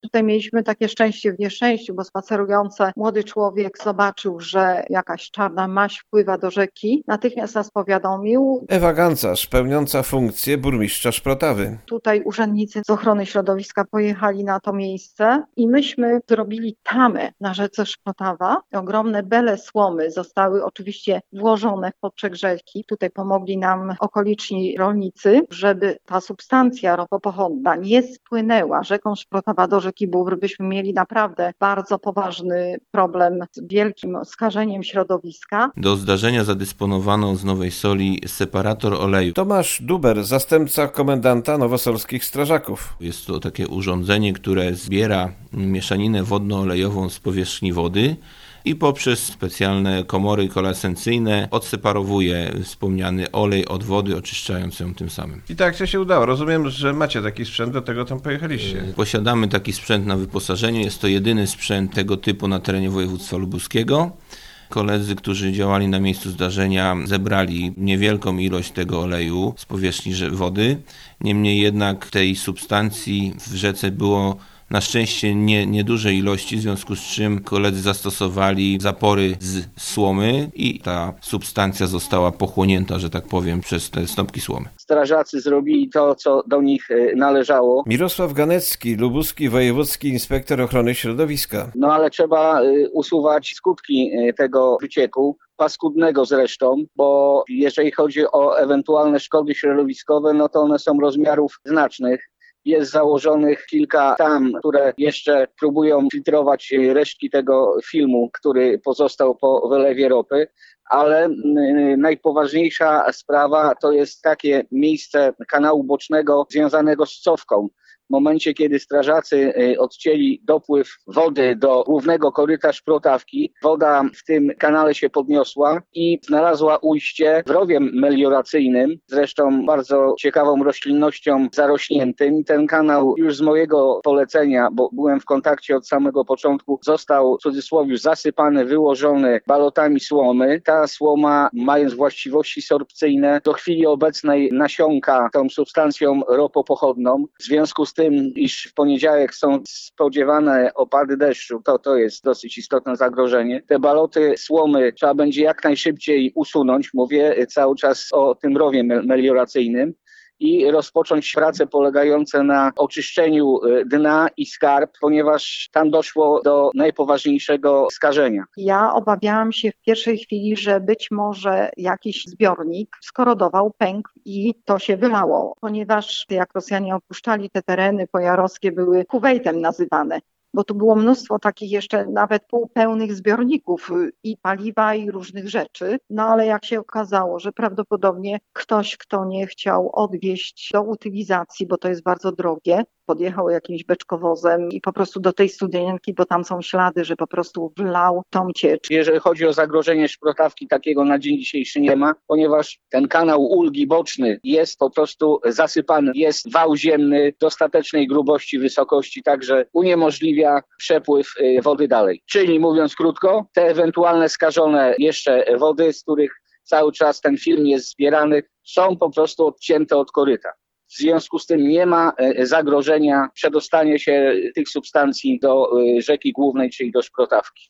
tutaj mieliśmy takie szczęście w nieszczęściu, bo spacerujący młody człowiek zobaczył, że jakaś czarna maź wpływa do rzeki. Natychmiast nas powiadomił. Ewa Gancarz, pełniąca funkcję burmistrza Szprotawy. Tutaj urzędnicy z ochrony środowiska pojechali na to miejsce i myśmy zrobili tamę na rzece Szprotawa. Ogromne bele słomy zostały oczywiście włożone w poprzek rzeki. Tutaj pomogli nam okoliczni rolnicy, żeby ta substancja ropopochodna nie spłynęła rzeką Szprotawa do rzeki Bóbr, byśmy mieli naprawdę bardzo poważny problem z wielkim skażeniem środowiska. Do zdarzenia zadysponowano z Nowej Soli separator oleju. Tomasz Duber, zastępca komendanta nowosolskich strażaków. Jest to takie urządzenie, które zbiera mieszaninę wodno-olejową z powierzchni wody i poprzez specjalne komory kolesencyjne odseparowuje wspomniany olej od wody, oczyszczając ją tym samym. I tak się udało. Rozumiem, że macie taki sprzęt, do tego tam pojechaliście. Posiadamy taki sprzęt na wyposażenie. Jest to jedyny sprzęt tego typu na terenie województwa lubuskiego. Koledzy, którzy działali na miejscu zdarzenia, zebrali niewielką ilość tego oleju z powierzchni wody. Niemniej jednak tej substancji w rzece było na szczęście nieduże ilości, w związku z czym koledzy zastosowali zapory z słomy i ta substancja została pochłonięta, że tak powiem, przez te stąpki słomy. Strażacy zrobili to, co do nich należało. Mirosław Ganecki, lubuski wojewódzki inspektor ochrony środowiska. No ale trzeba usuwać skutki tego wycieku. Paskudnego zresztą, bo jeżeli chodzi o ewentualne szkody środowiskowe, no to one są rozmiarów znacznych. Jest założonych kilka tam, które jeszcze próbują filtrować resztki tego filmu, który pozostał po wylewie ropy, ale najpoważniejsza sprawa to jest takie miejsce kanału bocznego związanego z cofką. W momencie, kiedy strażacy odcięli dopływ wody do głównego koryta Szprotawki, woda w tym kanale się podniosła i znalazła ujście w rowie melioracyjnym, zresztą bardzo ciekawą roślinnością zarośniętym. Ten kanał już z mojego polecenia, bo byłem w kontakcie od samego początku, został w cudzysłowie zasypany, wyłożony balotami słomy. Ta słoma, mając właściwości sorpcyjne, do chwili obecnej nasiąka tą substancją ropopochodną. W związku z tym, iż w poniedziałek są spodziewane opady deszczu, to jest dosyć istotne zagrożenie. Te baloty słomy trzeba będzie jak najszybciej usunąć. Mówię cały czas o tym rowie melioracyjnym. I rozpocząć prace polegające na oczyszczeniu dna i skarb, ponieważ tam doszło do najpoważniejszego skażenia. Ja obawiałam się w pierwszej chwili, że być może jakiś zbiornik skorodował, pękł i to się wylało, ponieważ jak Rosjanie opuszczali te tereny pojarowskie, były Kuwejtem nazywane. Bo tu było mnóstwo takich jeszcze nawet półpełnych zbiorników i paliwa i różnych rzeczy. No ale jak się okazało, że prawdopodobnie ktoś, kto nie chciał odwieźć do utylizacji, bo to jest bardzo drogie, podjechał jakimś beczkowozem i po prostu do tej studienki, bo tam są ślady, że po prostu wlał tą ciecz. Jeżeli chodzi o zagrożenie Szprotawki, takiego na dzień dzisiejszy nie ma, ponieważ ten kanał ulgi boczny jest po prostu zasypany. Jest wał ziemny dostatecznej grubości, wysokości, także uniemożliwia przepływ wody dalej. Czyli mówiąc krótko, te ewentualne skażone jeszcze wody, z których cały czas ten film jest zbierany, są po prostu odcięte od koryta. W związku z tym nie ma zagrożenia przedostania się tych substancji do rzeki głównej, czyli do Szprotawki.